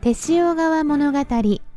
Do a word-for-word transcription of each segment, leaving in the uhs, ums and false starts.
手塩川物語。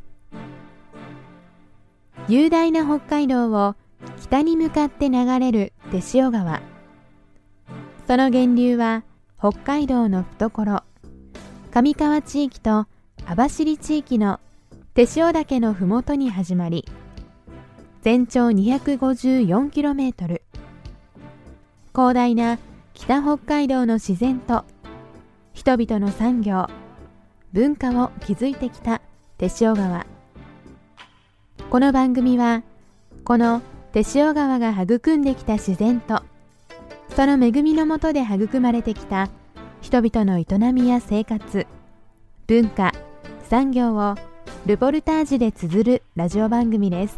雄大な北海道を北に向かって流れる手塩川。その源流は北海道の懐、上川地域と網走地域の手塩岳のふもとに始まり、全長 にひゃくごじゅうよんキロメートル、広大な北北海道の自然と人々の産業、文化を築いてきた手塩川。この番組はこの手塩川が育んできた自然とその恵みの下で育まれてきた人々の営みや生活、文化、産業をルポルタージュで綴るラジオ番組です。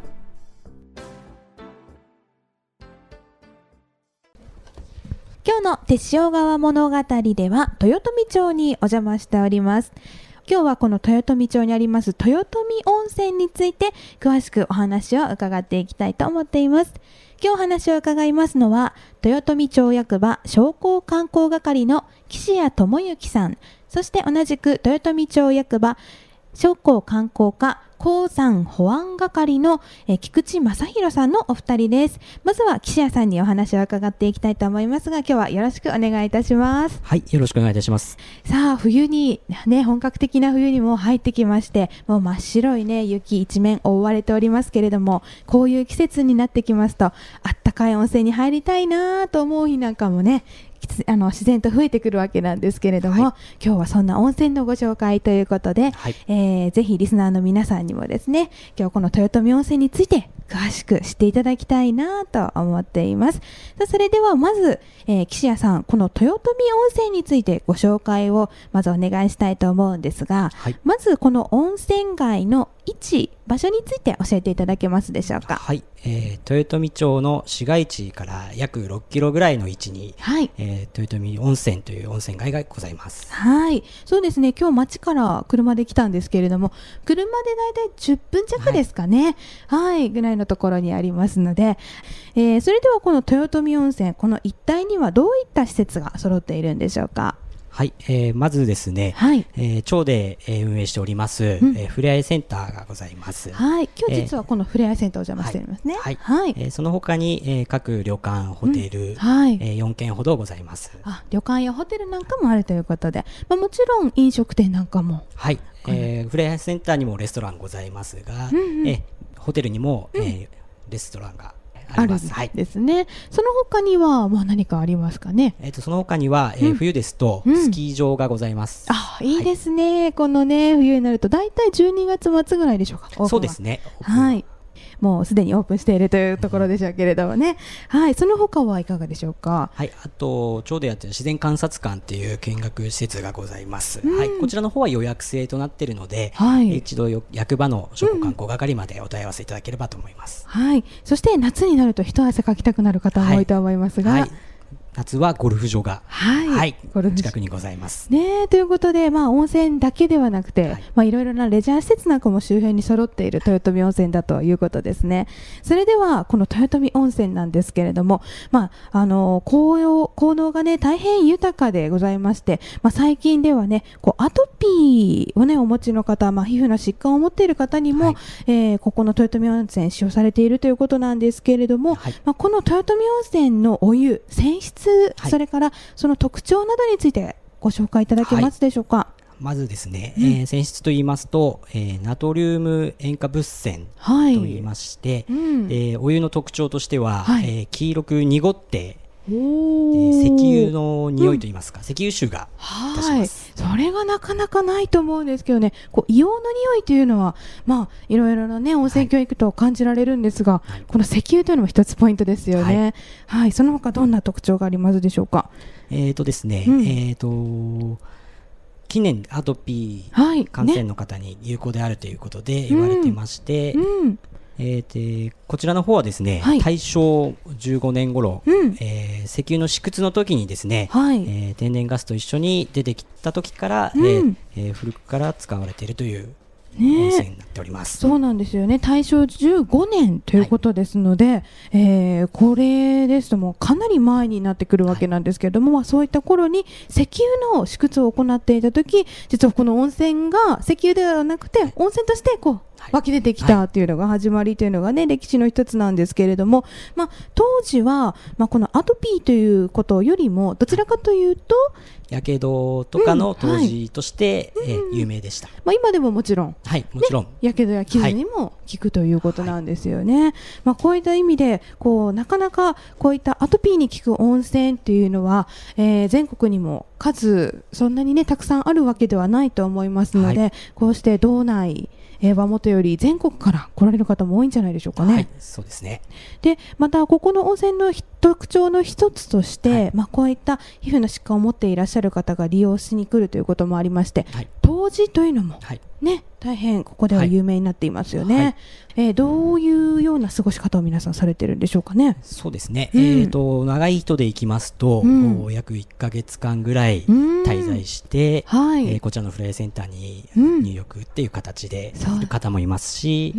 今日の手塩川物語では豊富町にお邪魔しております。今日はこの豊富町にあります豊富温泉について詳しくお話を伺っていきたいと思っています。今日お話を伺いますのは豊富町役場商工観光係の岸谷智之さん、そして同じく豊富町役場商工観光課鉱山保安係のえ菊池正弘さんのお二人です。まずは岸谷さんにお話を伺っていきたいと思いますが、今日はよろしくお願いいたします。 はい、よろしくお願いいたします。 さあ、冬にね、本格的な冬にも入ってきまして、もう真っ白いね雪一面覆われておりますけれども、こういう季節になってきますとあったかい温泉に入りたいなと思う日なんかもね、あの自然と増えてくるわけなんですけれども、はい、今日はそんな温泉のご紹介ということで、はい、えー、ぜひリスナーの皆さんにもですね、今日この豊富温泉について詳しく知っていただきたいなと思っています。さあ、それではまず、えー、岸谷さん、この豊富温泉についてご紹介をまずお願いしたいと思うんですが、はい、まずこの温泉街の位置、場所について教えていただけますでしょうか。 はい、えー、豊富町の市街地から約ろっキロぐらいの位置に、はい、えー、豊富温泉という温泉街がございます。 はい、そうですね。今日町から車で来たんですけれども、車でだいたいじゅっぷん弱ですかね、はい、はい、ぐらいのところにありますので、えー、それではこの豊富温泉、この一帯にはどういった施設が揃っているんでしょうか。 はい、えー、まずですね、はい、えー、町で、えー、運営しております、うん、えー、ふれあいセンターがございます。 はい、今日実はこのふれあいセンターをお邪魔しておりますね。 はい、はい、えー、その他に、えー、各旅館、ホテル、うん、はい、えー、よんけんほどございます。 あ、旅館やホテルなんかもあるということで、まあ、もちろん飲食店なんかも。 はい、えー、ふれあいセンターにもレストランございますが、うんうん、えー、ホテルにも、えー、レストランがあります。 あるんですね。はい、その他には、まあ、何かありますかね。 えー、とその他には、えーうん、冬ですとスキー場がございます。 うん、あ、いいですね、はい、このね冬になるとだいたいじゅうにがつ末ぐらいでしょうか。 そうですね。 はい、もうすでにオープンしているというところでしょうけれどもね、はい、その他はいかがでしょうか。 はい、あと町でやっている自然観察館っていう見学施設がございます。うん、はい、こちらの方は予約制となっているので、はい、一度役場の商工観光係までお問い合わせいただければと思います。 うん、はい、そして夏になると一汗かきたくなる方も多いと思いますが、はいはい、 夏はゴルフ場が、はいはい、ゴルフ近くにございます、 ね、ということで、まあ、温泉だけではなくて、はい、まあ、いろいろなレジャー施設なんかも周辺に揃っている豊富温泉だということですね。それではこの豊富温泉なんですけれども、まあ、あの紅葉効能が、ね、大変豊かでございまして、まあ、最近では、ね、こうアトピーを、ね、お持ちの方、まあ、皮膚の疾患を持っている方にも、はい、えー、ここの豊富温泉使用されているということなんですけれども、はい、まあ、この豊富温泉のお湯、泉質、はい、それからその特徴などについてご紹介いただけますでしょうか。はい、 まずですね、うん、えー、泉質といいますと、えー、ナトリウム塩化物泉といいまして、はい、うん、えー、お湯の特徴としては、はい、えー、黄色く濁ってえー、石油の匂いといいますか、うん、石油臭がいたします。 はい、それがなかなかないと思うんですけどね、こう硫黄の匂いというのは、まあ、いろいろな、ね、温泉教育と感じられるんですが、はい、この石油というのも一つポイントですよね。はいはい、その他どんな特徴がありますでしょうか。 えーとですね、うん、えーと近年アトピー感染の方に有効であるということで言われていまして、はいね、うんうん、えー、でこちらの方はですね、はい、大正じゅうごねん頃、うん、えー、石油の試掘の時にですね、はい、えー、天然ガスと一緒に出てきた時から、うん、えーえー、古くから使われているという温泉になっております。 そうなんですよね。大正じゅうごねんということですので、はい、えー、これですともうかなり前になってくるわけなんですけれども、はい、まあ、そういった頃に石油の試掘を行っていた時、実はこの温泉が石油ではなくて温泉としてこう湧き出てきたっていうのが始まりというのがね、歴史の一つなんですけれども、まあ、当時は、まあ、このアトピーということよりもどちらかというとやけどとかの当時として、うん、はい、えー、有名でした。 まあ、今でももちろん、 はい、もちろん、 ね、やけどや傷にも効くということなんですよね。はい、まあ、こういった意味でこうなかなかこういったアトピーに効く温泉っていうのは、えー、全国にも数そんなにねたくさんあるわけではないと思いますので、はい、こうして道内、えー、はもとより全国から来られる方も多いんじゃないでしょうかね。 はい、そうですね。 でまたここの温泉の特徴の一つとして、はい、まあ、こういった皮膚の疾患を持っていらっしゃる方が利用しに来るということもありまして、はい、湯治というのも、はい、ね、大変ここでは有名になっていますよね。はい、えー、どういうような過ごし方を皆さんされてるんでしょうかね。 そうですね、うん、えー、と長い人でいきますと、うん、約いっかげつかんぐらい滞在して、うん、はい、えー、こちらのフライヤーセンターに入浴っていう形でいる方もいますし、うん、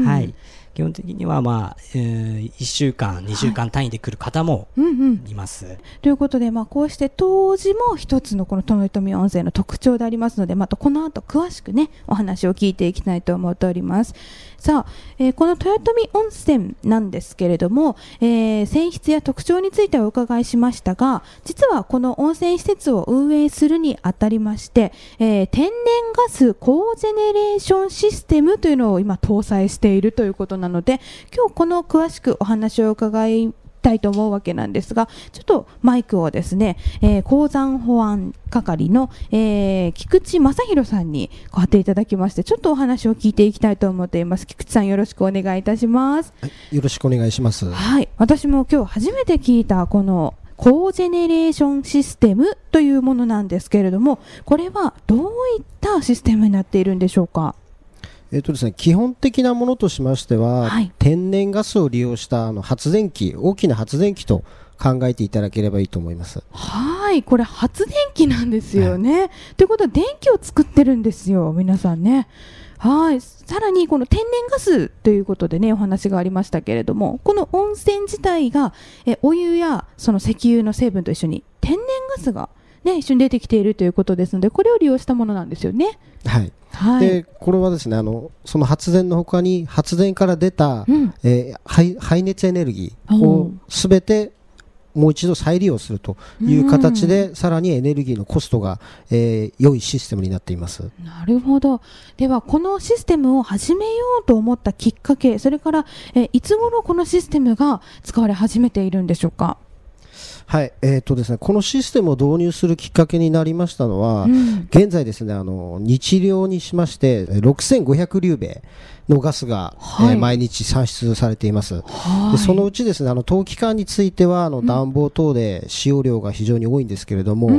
はい、基本的には、まあえー、いっしゅうかんにしゅうかん単位で来る方もいます。はい、うんうん、 ということで、まあ、こうして湯治も一つのこの豊臣温泉の特徴でありますので、またこの後詳しくねお話を聞いていきたいと思っております。さあ、えー、この豊臣温泉なんですけれども、えー、泉質や特徴についてお伺いしましたが、実はこの温泉施設を運営するにあたりまして、えー、天然ガスコージェネレーションシステムというのを今搭載しているということなので、今日この詳しくお話を伺いたいと思うわけなんですが、ちょっとマイクをですね、えー、鉱山保安係の、えー、菊池正弘さんに代わっていただきまして、ちょっとお話を聞いていきたいと思っています。菊池さん、よろしくお願いいたします。 はい、よろしくお願いします。 はい、私も今日初めて聞いたこのコージェネレーションシステムというものなんですけれども、これはどういったシステムになっているんでしょうか。 えーとですね、基本的なものとしましては、はい、天然ガスを利用したあの発電機、大きな発電機と考えていただければいいと思います。 はい、これ発電機なんですよね。はい、ということは電気を作ってるんですよ、皆さんね。はい、さらにこの天然ガスということでねお話がありましたけれども、この温泉自体がえお湯やその石油の成分と一緒に天然ガスがね、一緒に出てきているということですので、これを利用したものなんですよね。 はい、はい、でこれはですね、あのその発電のほかに発電から出た、うん、えー、排, 排熱エネルギーをすべてもう一度再利用するという形で、うん、さらにエネルギーのコストが、えー、良いシステムになっています。 なるほど。ではこのシステムを始めようと思ったきっかけ、それから、えー、いつ頃このシステムが使われ始めているんでしょうか。 はい、えーとですね、このシステムを導入するきっかけになりましたのは、うん、現在ですね、あの日量にしましてろくせんごひゃくリュウベイのガスが、はい、えー、毎日産出されています。はい、でそのうちですね、あの冬期間についてはあの暖房等で使用量が非常に多いんですけれども、うん、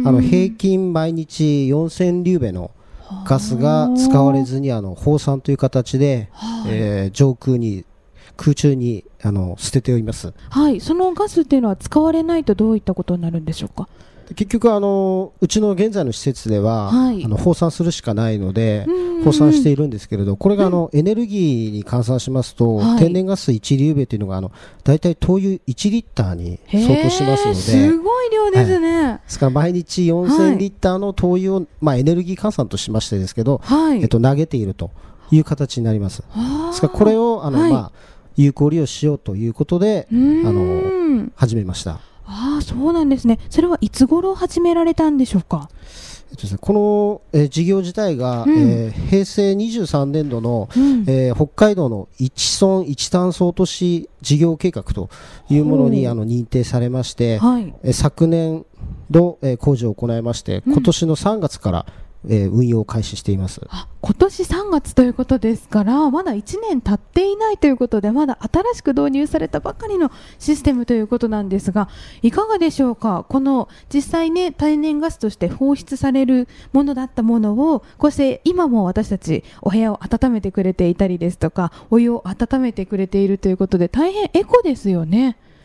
あの平均毎日よんせんリュウベイのガスが使われずにあの放散という形で、はい、えー、上空に空中にあの捨てております。 はい、そのガスっていうのは使われないとどういったことになるんでしょうか。 結局あのうちの現在の施設では、はい、あの放散するしかないので放散しているんですけれど、これがあの、うん、エネルギーに換算しますと、はい、天然ガスいちリュウベイというのがあのだいたい灯油いちリッターに相当しますので、 すごい量ですね。 はい、ですから毎日よんせんリッターの灯油を、まあ、エネルギー換算としましてですけど、はい、えっと、投げているという形になります。ですからこれをあの、はい、まあ有効利用しようということであの始めました。 ああ、そうなんですね。それはいつ頃始められたんでしょうか。 えっとですね、この、えー、事業自体が、うん、えー、へいせいにじゅうさんねんどの、うん、えー、北海道の一村一炭素落とし事業計画というものにあの認定されまして、はい、えー、昨年度、えー、工事を行いまして、うん、今年のさんがつからえー、運用を開始しています。 あ、今年さんがつということですから、まだいちねん経っていないということで、まだ新しく導入されたばかりのシステムということなんですが、いかがでしょうか。この実際ね、天然ガスとして放出されるものだったものを、こうして今も私たちお部屋を温めてくれていたりですとか、お湯を温めてくれているということで、大変エコですよね。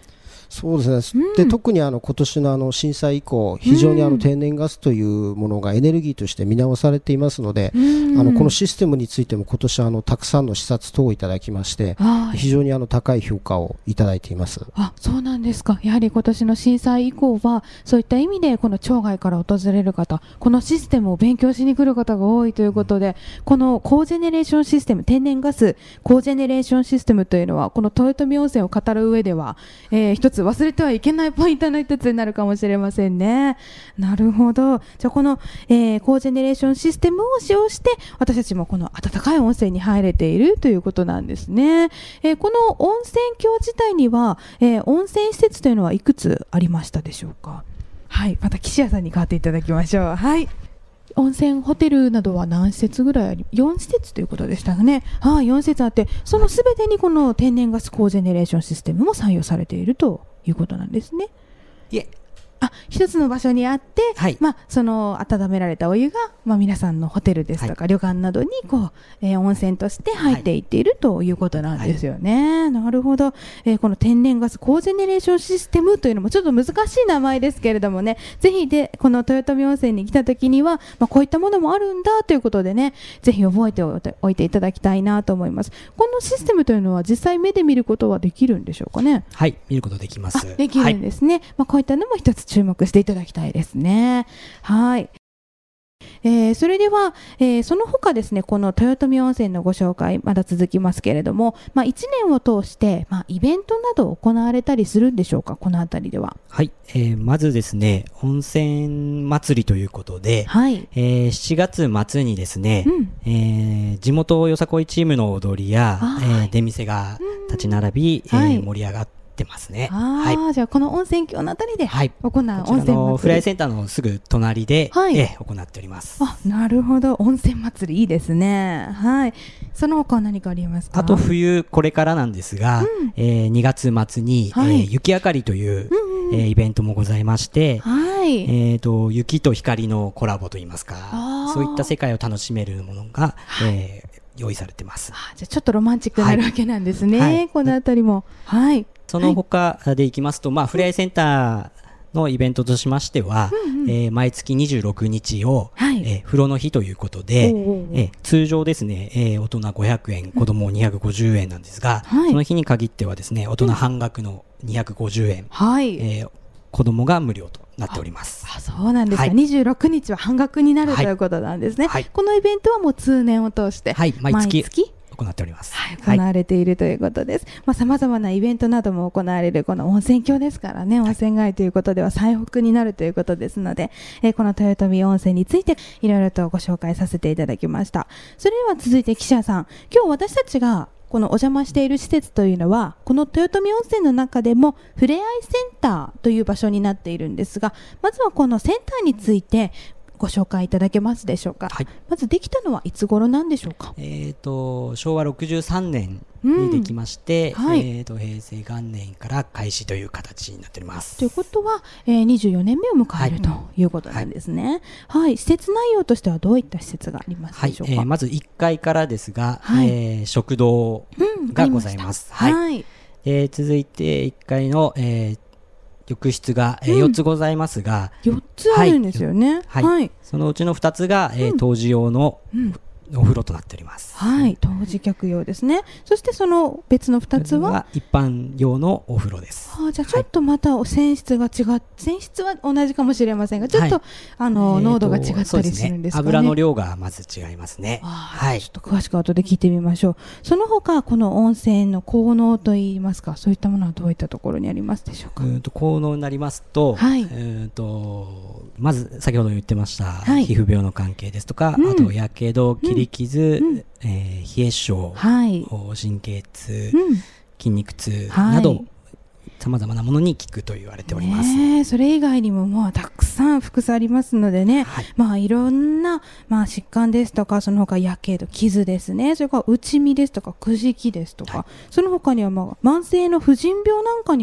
そうですね、うん、で特にあの今年のあの震災以降非常にあの天然ガスというものがエネルギーとして見直されていますので、うん、あのこのシステムについても今年あのたくさんの視察等をいただきまして非常にあの高い評価をいただいています。 あ、そうなんですか。やはり今年の震災以降はそういった意味でこの町外から訪れる方、このシステムを勉強しに来る方が多いということで、このコージェネレーションシステム、天然ガスコージェネレーションシステムというのはこの豊臣温泉を語る上では、えー、一つ忘れてはいけないポイントの一つになるかもしれませんね。なるほど。じゃあこの、えー、コージェネレーションシステムを使用して私たちもこの温かい温泉に入れているということなんですね。えー、この温泉郷自体には、えー、温泉施設というのはいくつありましたでしょうか。はい、また岸谷さんに代わっていただきましょう。はい。温泉ホテルなどは何施設ぐらいあり、よん施設ということでしたね。はい、よん施設あって、そのすべてにこの天然ガスコージェネレーションシステムも採用されているということなんですね。 いえ、 あ、一つの場所にあって、はい、まあ、その温められたお湯が、まあ、皆さんのホテルですとか、はい、旅館などにこう、えー、温泉として入っていっているということなんですよね。はい、なるほど。えー、この天然ガスコージェネレーションシステムというのもちょっと難しい名前ですけれどもね、ぜひでこの豊臣温泉に来た時には、まあ、こういったものもあるんだということでね、ぜひ覚えておいていただきたいなと思います。このシステムというのは実際目で見ることはできるんでしょうかね。 はい、見ることできます。 できるんですね。はい、まあ、こういったのも一つ注目していただきたいですね。はい。えー、それでは、えー、その他ですね、この豊臣温泉のご紹介まだ続きますけれども、まあ、いちねんを通して、まあ、イベントなど行われたりするんでしょうか、このあたりでは。 はい、えー、まずですね、温泉祭りということで、はい、えー、しちがつ末にですね、うん、えー、地元よさこいチームの踊りや、えー、出店が立ち並び、うん、えーはい、盛り上がっててますね。 あ、はい、じゃあこの温泉郷のあたりで行う温泉祭り、 はい、フライセンターのすぐ隣で、はい、え行っております。 あ、なるほど。温泉祭りいいですね。はい。その他何かありますか。 あと冬これからなんですが、うん、えー、にがつ末に、はい、えー、雪あかりという、うんうん、えー、イベントもございまして、はい、えーと、雪と光のコラボといいますか、そういった世界を楽しめるものが、はい、えー、用意されてます。 あ、じゃあちょっとロマンチックになるわけなんですね。はい、このあたりも。はい。 その他でいきますと、まあ、ふれあいセンターのイベントとしましては、うんうん、えー、毎月にじゅうろくにちを、はい、えー、風呂の日ということで、おうおう、えー、通常ですね、えー、大人ごひゃくえん、子供にひゃくごじゅうえんなんですが、はい、その日に限ってはですね、大人半額のにひゃくごじゅうえん、はい、えー、子供が無料となっております。 あ、そうなんですか。はい、にじゅうろくにちは半額になる、はい、ということなんですね。はい、このイベントはもう通年を通して、はい、毎月、毎月行っております。 はい、行われているということです。まあ、様々なイベントなども行われるこの温泉郷ですからね、温泉街ということでは最北になるということですので、えー、この豊臣温泉についていろいろとご紹介させていただきました。それでは続いて記者さん、今日私たちがこのお邪魔している施設というのはこの豊臣温泉の中でもふれあいセンターという場所になっているんですが、まずはこのセンターについてご紹介いただけますでしょうか。はい、まずできたのはいつ頃なんでしょうか。 えーと、しょうわろくじゅうさんねんにできまして、うん、はい、えーと、平成元年から開始という形になっております。 ということは、えー、にじゅうよねんめを迎える、はい、ということなんですね。はい、はい、施設内容としてはどういった施設がありますでしょうか。はい、えー、 まずいっかいからですが、はい、えー、食堂がございます。うん、はい、はい、えー、続いていっかいの、えー浴室が、えーうん、よっつございますが、 よっつあるんですよね。 はい、はい、そのうちのふたつが、えー、当時用の、うん、お風呂となっております。 はい、当時客用ですね。そしてその別のふたつは一般用のお風呂です。 はあ、じゃあちょっとまた泉質が違っ、泉質は同じかもしれませんが、ちょっと、はい、あの、濃度が違ったりするんですかね。 油の量がまず違いますね。 はい、ちょっと詳しく後で聞いてみましょう。その他この温泉の効能といいますか、そういったものはどういったところにありますでしょうか。 うんと効能になりますと、はい、うんとまず先ほど言ってました、はい、皮膚病の関係ですとか、うん、あとやけど、切り傷、うん、えー、冷え性、はい、神経痛、うん、筋肉痛など、はい、さまざまなものに効くと言われております。 ね、それ以外にももうたくさん複数ありますのでね、はい、まあいろんな、まあ、疾患ですとか、その他やけど、傷ですね、それから内身ですとかくじきですとか、はい、その他には、まあ、慢性の婦人病なんかにも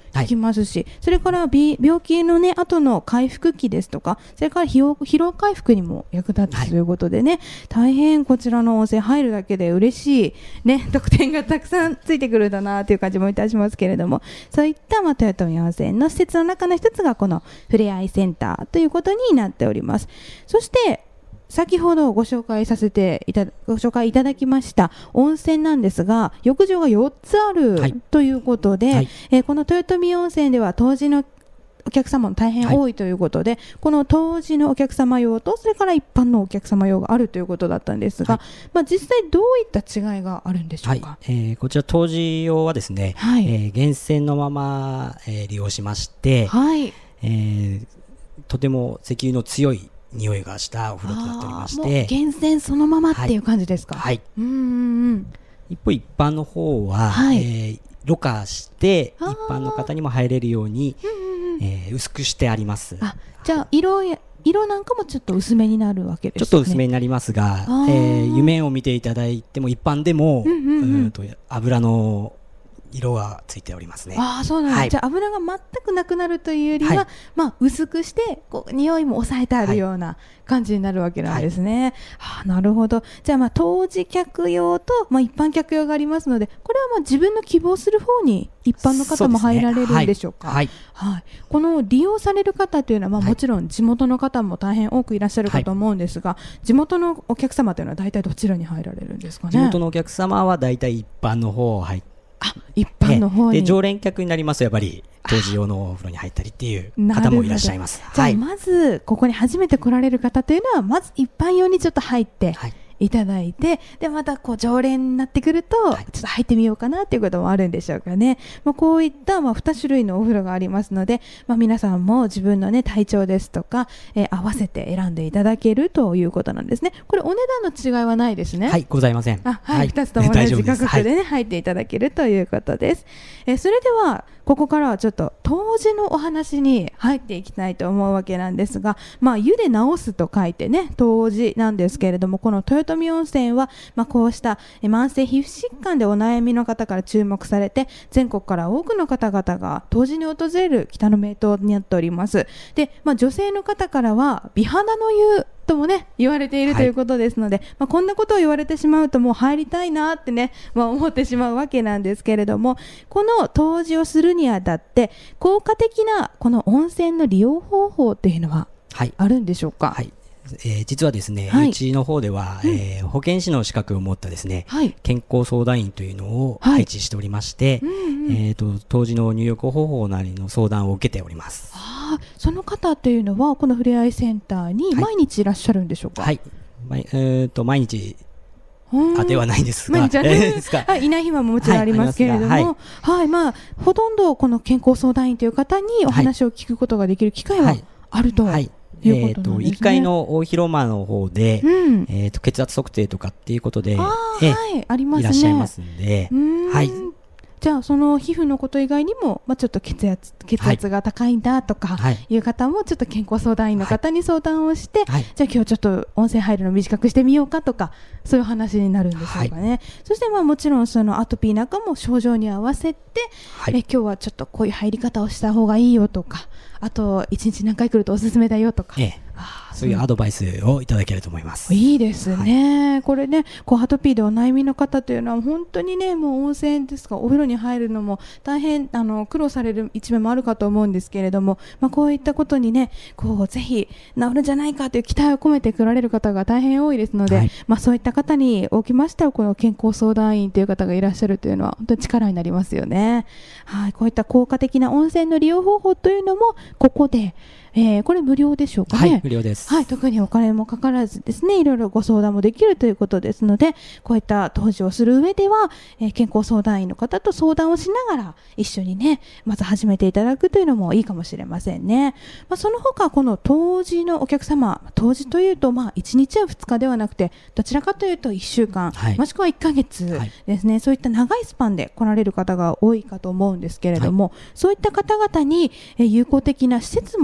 聞きますし、はい、それから病気のね後の回復期ですとか、それから疲労、疲労回復にも役立つということでね、はい、大変こちらの温泉入るだけで嬉しいね特典がたくさんついてくるんだなという感じもいたしますけれども、そういったまあ豊臣温泉の施設の中の一つがこのふれあいセンターということになっております。そして先ほどご紹介させていたご紹介いただきました温泉なんですが、浴場がよっつある、はい、ということで、はい、えー、この豊臣温泉では当時のお客様も大変多いということで、はい、この当時のお客様用とそれから一般のお客様用があるということだったんですが、はい、まあ、実際どういった違いがあるんでしょうか。 はい、えー、こちら当時用はですね、はい、えー、源泉のまま、えー、利用しまして、はい、えー、とても石油の強い匂いがしたお風呂となっておりまして、もう源泉そのままっていう感じですか。 はい、 うんうんうん。 一方一般の方は、はい、えー、ろ過して一般の方にも入れるように、うんうん、えー、薄くしてあります。 あ、じゃあ色や色なんかもちょっと薄めになるわけですね。 ちょっと薄めになりますが、えー、夢を見ていただいても一般でも、うんうんうん、うんと油の色はついておりますね。 ああ、そうなんです、はい、じゃあ油が全くなくなるというよりは、はい、まあ、薄くしてこう匂いも抑えてあるような感じになるわけなんですね。はい、あ、なるほど。じゃあ、まあ当時客用と、まあ、一般客用がありますので、これはまあ自分の希望する方に一般の方も入られるんでしょうか。 はいはいはい、この利用される方というのは、まあ、もちろん地元の方も大変多くいらっしゃるかと思うんですが、はい、地元のお客様というのは大体どちらに入られるんですかね。 地元のお客様は大体一般の方を入って、 あ、一般の方に、 で常連客になりますとやっぱり当時用のお風呂に入ったりっていう方もいらっしゃいます。 じゃあ、まずここに初めて来られる方というのはまず一般用にちょっと入って、はい、いただいて、でまたこう常連になってくると、はい、ちょっと入ってみようかなということもあるんでしょうかね。まあ、こういったまあに種類のお風呂がありますので、まあ、皆さんも自分の、ね、体調ですとか、えー、合わせて選んでいただけるということなんですね。これお値段の違いはないですね。 はい、ございません。 あ、はいはい、ふたつとも同じ価格で、ね、入っていただけるということです。えー、それではここからはちょっと湯治のお話に入っていきたいと思うわけなんですが、まあ、湯で治すと書いてね湯治なんですけれども、この豊臣温泉は、まあ、こうした慢性皮膚疾患でお悩みの方から注目されて、全国から多くの方々が湯治に訪れる北の名湯になっております。で、まあ、女性の方からは美肌の湯ともね言われているということですので、はい、まあ、こんなことを言われてしまうともう入りたいなってね、まあ、思ってしまうわけなんですけれども、この湯治をするにあたって効果的なこの温泉の利用方法っていうのはあるんでしょうか。 はいはい、えー、実はですね、はい、うちの方では、うん、えー、保健師の資格を持ったですね、はい、健康相談員というのを配置しておりまして、はい、うんうん、えーと、湯治の入浴方法なりの相談を受けております。 あ、その方というのはこのふれあいセンターに毎日いらっしゃるんでしょうか。 はい、はい、えーと毎日あではないんですが、 毎日はい、いない日はもちろんありますけれども、はい、はい、まあ、ほとんどこの健康相談員という方にお話を聞くことができる機会はあると、はいはい、えー、といっかいの大広間の方で、うん、えー、と血圧測定とかっていうことで、 あ、 えーはい、ありますね、 いらっしゃいますんで、はい、 じゃあその皮膚のこと以外にも、まあ、ちょっと血圧、血圧が高いんだとかいう方もちょっと健康相談員の方に相談をして、はい、じゃあ今日ちょっと温泉入るの短くしてみようかとか、そういう話になるんでしょうかね。はい、そしてまあもちろんそのアトピーなんかも症状に合わせて、はい、え今日はちょっとこういう入り方をした方がいいよとか、あといちにち何回来るとおすすめだよとか、ええ、 あ、そういうアドバイスをいただけると思います。 いいですね、はい、これね、こうアトピーでお悩みの方というのは本当にね、もう温泉ですかお風呂に入るのも大変あの苦労される一面もあるかと思うんですけれども、まあ、こういったことにねこうぜひ治るんじゃないかという期待を込めて来られる方が大変多いですので、はい、まあ、そういった方におきましてはこの健康相談員という方がいらっしゃるというのは本当に力になりますよね。はい、こういった効果的な温泉の利用方法というのもここで、えー、これ無料でしょうかね。 はい、無料です。 はい、特にお金もかからずですね、いろいろご相談もできるということですので、こういった湯治をする上では、えー、健康相談員の方と相談をしながら一緒にねまず始めていただくというのもいいかもしれませんね。まあ、その他この湯治のお客様、湯治というとまあいちにちやふつかではなくてどちらかというといっしゅうかん、はい、もしくはいっかげつですね、はい、そういった長いスパンで来られる方が多いかと思うんですけれども、はい、そういった方々に、えー、有効的な施設もある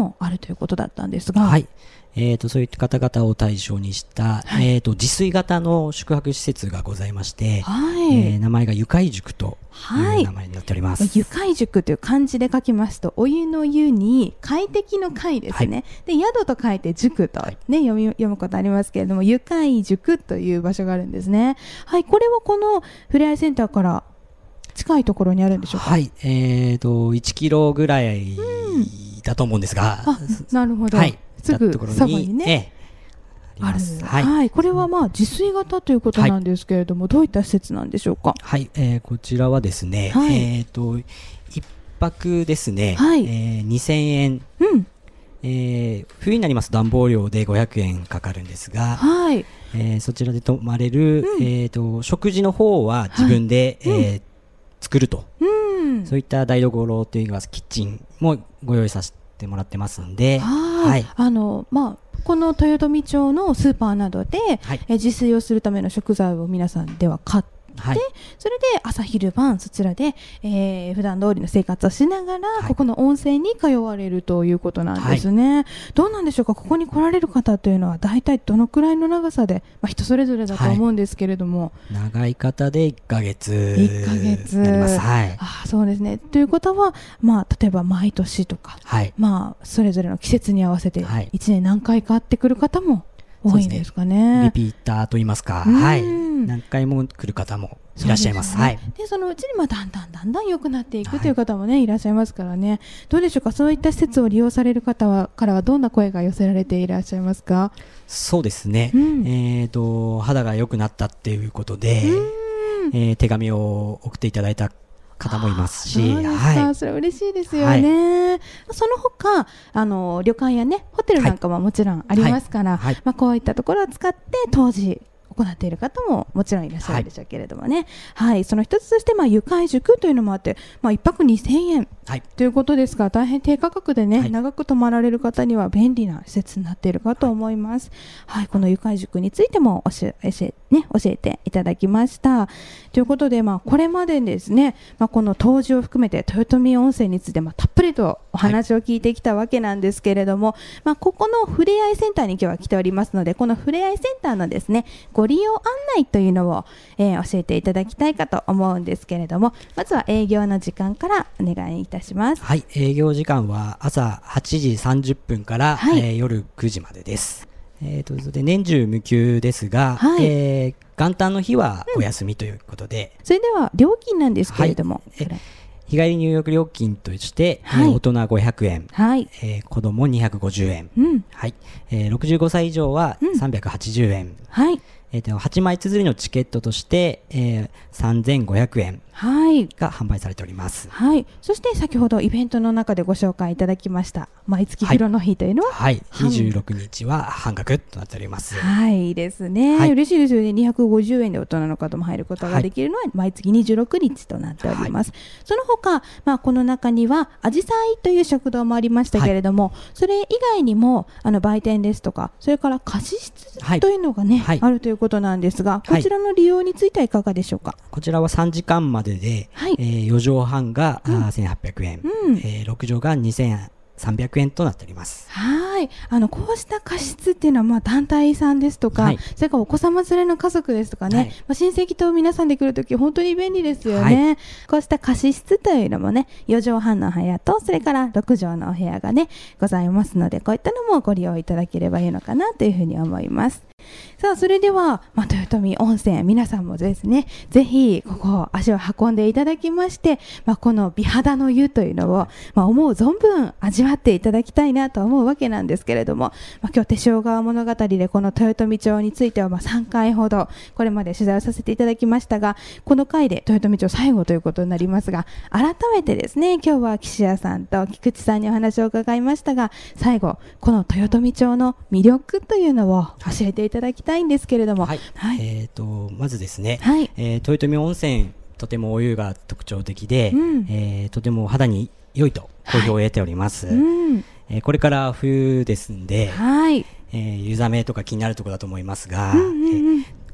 ということだったんですが、 はい、えー、とそういった方々を対象にした、はい、えー、と自炊型の宿泊施設がございまして、はい、えー、名前がゆかい塾という名前になっております。 はい、ゆかい塾という漢字で書きますと、お湯の湯に快適の快ですね、はい、で宿と書いて塾と、ね、読み読むことありますけれども、ゆかい塾という場所があるんですね。はい、これはこのふれあいセンターから近いところにあるんでしょうか。 はい、えー、といちキロぐらいだと思うんですが、 うん、あ、なるほど、はい、すぐそばにね、えー、ある、はいはい、これはまあ自炊型ということなんですけれども、はい、どういった施設なんでしょうか。 はい、えー、こちらはですね、はい、えー、といっぱくですね、はい、えー、にせんえん、うん、えー、冬になりますと暖房料でごひゃくえんかかるんですが、はい、えー、そちらで泊まれる、うん、えー、と食事の方は自分で、はい、えーうん、作ると、うん、そういった台所というかキッチンもご用意させてもらってますんで、 はい、あのまあこの豊富町のスーパーなどで、はい、え自炊をするための食材を皆さんでは買って、はい、それで朝昼晩そちらで、えー、普段通りの生活をしながら、はい、ここの温泉に通われるということなんですね、はい、どうなんでしょうか。ここに来られる方というのは大体どのくらいの長さで、まあ、人それぞれだと思うんですけれども、 はい、長い方でいっかげついっかげつになります、はい、あ、そうですね。ということは、まあ、例えば毎年とか、はい、まあ、それぞれの季節に合わせていちねん何回か会ってくる方も多いんですかね。 リピーターといいますか、はい、何回も来る方もいらっしゃいます。そ、ね、はい、 でそのうちにまあだんだんだんだん良くなっていくという方もね、はい、いらっしゃいますからね。どうでしょうか。そういった施設を利用される方はからはどんな声が寄せられていらっしゃいますか。 そうですね、うん、えーと肌が良くなったっていうことで、えー、手紙を送っていただいた方もいますし、 そうですか、はい、それ嬉しいですよね、はい、その他あの旅館やねホテルなんかももちろんありますから、はいはい、まあ、こういったところを使って当時行っている方ももちろんいらっしゃるでしょうけれどもね、はいはい、その一つとして、まあ、ゆかい塾というのもあって、まあ、いっぱくにせんえん、はい、ということですが大変低価格でね、はい、長く泊まられる方には便利な施設になっているかと思います、はいはい、このゆかい塾についても教え、ね、教えていただきましたということで、まあ、これまでですね、まあ、この湯治を含めて豊富温泉について、まあ、たっぷりとお話を聞いてきたわけなんですけれども、はい、まあ、ここのふれあいセンターに今日は来ておりますので、このふれあいセンターのですねご利用案内というのを、えー、教えていただきたいかと思うんですけれども、まずは営業の時間からお願いいたします。 はい、営業時間は朝はちじさんじゅっぷんから、はい、えー、夜くじまでです。えー、とで年中無休ですが、はい、えー、元旦の日はお休みということで、 うん、それでは料金なんですけれども、はい、 日帰り入浴料金として、はい、大人ごひゃくえん、はい、えー、子供にひゃくごじゅうえん、うん、はい、えー、ろくじゅうごさい以上はさんびゃくはちじゅうえん、うん、はい、えー、とはちまい綴りのチケットとして、えー、さんぜんごひゃくえんが販売されております、 はい、そして先ほどイベントの中でご紹介いただきました毎月風呂の日というのは、 はい、はい、にじゅうろくにちは半額となっております。 はい、いいですね、はい、嬉しいですよね。にひゃくごじゅうえんで大人の方も入ることができるのは毎月にじゅうろくにちとなっております、はい、その他、まあ、この中にはあじさいという食堂もありましたけれども、はい、それ以外にもあの売店ですとか、それから貸し室というのがね、はい、あるということなんですが、こちらの利用についてはいかがでしょうか。 こちらはさんじかんまでで、はい、えー、よじょうはんが、うん、せんはっぴゃくえん、うん、えー、ろくじょうがにせんさんびゃくえんとなっております。 はい、あのこうした貸し室っていうのは、まあ、団体さんですとか、はい、それからお子様連れの家族ですとかね、はい、まあ、親戚と皆さんで来るとき本当に便利ですよね、はい、こうした貸し室というのもね、よじょうはんの部屋とそれからろくじょうのお部屋がねございますので、こういったのもご利用いただければいいのかなというふうに思います。さあ、それでは、まあ、豊富温泉皆さんもですね、ぜひここ足を運んでいただきまして、まあ、この美肌の湯というのを、まあ、思う存分味わっていただきたいなと思うわけなんですけれども、まあ、今日手塩川物語でこの豊富町についてはまあさんかいほどこれまで取材をさせていただきましたが、この回で豊富町最後ということになりますが、改めてですね、今日は岸谷さんと菊池さんにお話を伺いましたが、最後この豊富町の魅力というのを教えていただきたいんですけれども、はいはい、 えー、とまずですね、はい、えー、豊富温泉とてもお湯が特徴的で、うん、えー、とても肌に良いと好評を得ております、はい、うん、えー、これから冬ですんで、はい、えー、湯冷めとか気になるところだと思いますが、うんうんうん、えー、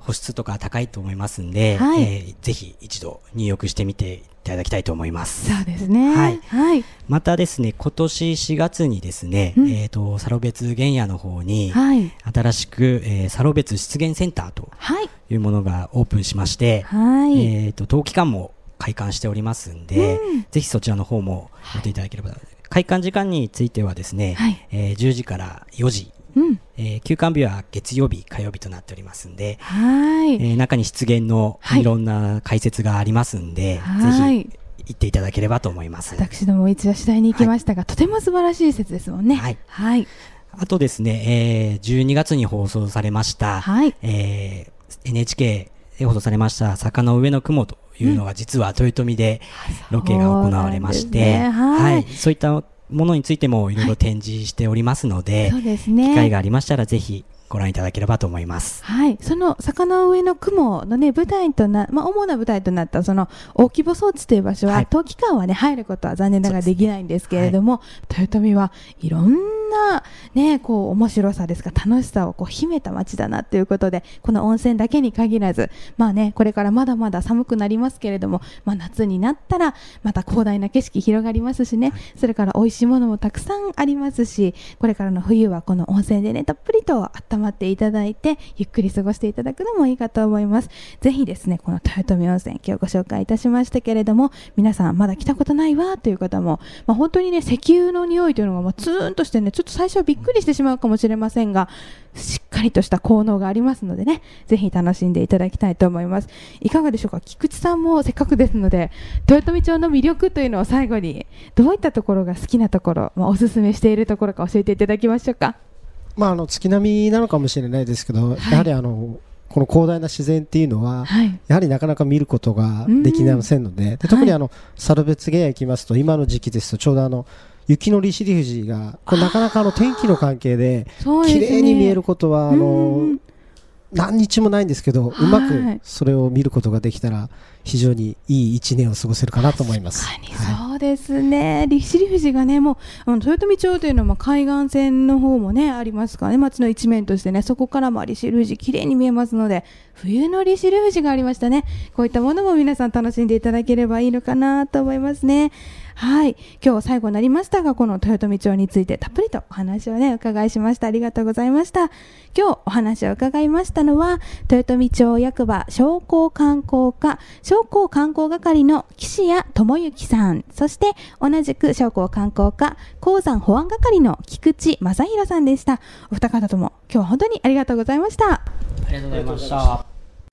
保湿とか高いと思いますんで、はい、えー、ぜひ一度入浴してみていただきたいと思います。 そうですね。 はい。はい、またですね、今年しがつにですね、うん、えっ、ー、と、サロベツ原野の方に、はい、新しく、えー、サロベツ湿原センターというものがオープンしまして、はい、えっ、ー、と、冬季館も開館しておりますんで、うん、ぜひそちらの方も見ていただければ、はい、開館時間についてはですね、はい、えー、じゅうじからよじ、うん、えー、休館日は月曜日、火曜日となっておりますんで、はい、えー、中に湿原のいろんな解説がありますんで、はい、ぜひ行っていただければと思います。 私ども一度取材に行きましたが、はい、とても素晴らしい施設ですもんね。はい。はい、 あとですね、えー、じゅうにがつに放送されました、はい、えー、エヌエイチケー で放送されました坂の上の雲というのが、実は豊臣でロケが行われまして、うん、そう、ね、はい、はい、そういったものについてもいろいろ展示しておりますので、はい、そうですね、機会がありましたらぜひご覧いただければと思います。 はい、その坂の上の雲のね、舞台とな、まあ、主な舞台となったその大規模装置という場所は、はい、冬季間はね入ることは残念ながらできないんですけれども、ね、はい、豊臣はいろんなね、こう面白さですか、楽しさをこう秘めた街だなということで、この温泉だけに限らず、まあね、これからまだまだ寒くなりますけれども、まあ、夏になったらまた広大な景色広がりますしね、はい、それから美味しいものもたくさんありますし、これからの冬はこの温泉でねたっぷりと温まっていただいてゆっくり過ごしていただくのもいいかと思います。ぜひですね、この豊臣温泉今日ご紹介いたしましたけれども、皆さんまだ来たことないわという方も、まあ、本当にね石油の匂いというのがまあツーンとしてね、ちょっと最初はびっくりしてしまうかもしれませんが、しっかりとした効能がありますのでね、ぜひ楽しんでいただきたいと思います。いかがでしょうか。菊池さんもせっかくですので、豊臣町の魅力というのを最後にどういったところが好きなところ、まあ、おすすめしているところか教えていただきましょうか。 まあ、あの月並みなのかもしれないですけど、はい、やはりあのこの広大な自然っていうのは、はい、やはりなかなか見ることができませんので、で特にあの、はい、サロベツ原野行きますと、今の時期ですとちょうどあの雪の利尻富士がこれなかなかあの天気の関係で綺麗に見えることはあの何日もないんですけど、うまくそれを見ることができたら非常にいい一年を過ごせるかなと思います。 確かにそうですね、はい、利尻富士がね、もうあの豊臣町というのは海岸線の方もねありますからね、町の一面としてね、そこからも利尻富士綺麗に見えますので、冬の利尻富士がありましたね。こういったものも皆さん楽しんでいただければいいのかなと思いますね。はい、今日最後になりましたが、この豊臣町についてたっぷりとお話をねお伺いしました。ありがとうございました。今日お話を伺いましたのは、豊臣町役場商工観光課商工観光係の岸谷智之さん、そして同じく商工観光課鉱山保安係の菊池正弘さんでした。お二方とも今日は本当にありがとうございました。 ありがとうございました。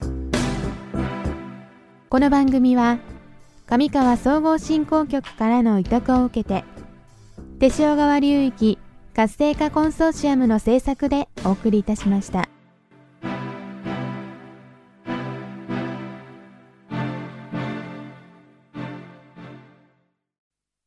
この番組は上川総合振興局からの委託を受けて、手塩川流域活性化コンソーシアムの制作でお送りいたしました。